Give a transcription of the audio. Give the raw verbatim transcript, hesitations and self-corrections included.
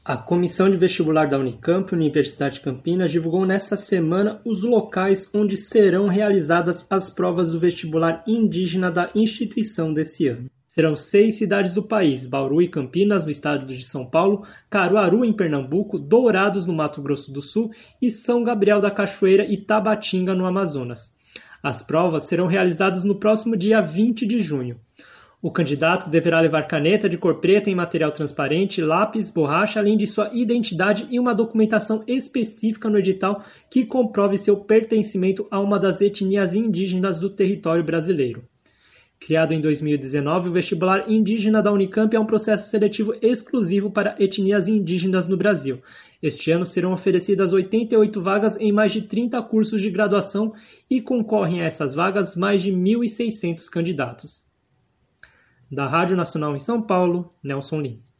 A Comissão de Vestibular da Unicamp, Universidade de Campinas, divulgou nesta semana os locais onde serão realizadas as provas do vestibular indígena da instituição desse ano. Serão seis cidades do país: Bauru e Campinas, no estado de São Paulo, Caruaru, em Pernambuco, Dourados, no Mato Grosso do Sul e São Gabriel da Cachoeira e Tabatinga, no Amazonas. As provas serão realizadas no próximo dia vinte de junho. O candidato deverá levar caneta de cor preta em material transparente, lápis, borracha, além de sua identidade e uma documentação específica no edital que comprove seu pertencimento a uma das etnias indígenas do território brasileiro. Criado em dois mil e dezenove, o vestibular indígena da Unicamp é um processo seletivo exclusivo para etnias indígenas no Brasil. Este ano serão oferecidas oitenta e oito vagas em mais de trinta cursos de graduação e concorrem a essas vagas mais de mil e seiscentos candidatos. Da Rádio Nacional em São Paulo, Nelson Lim.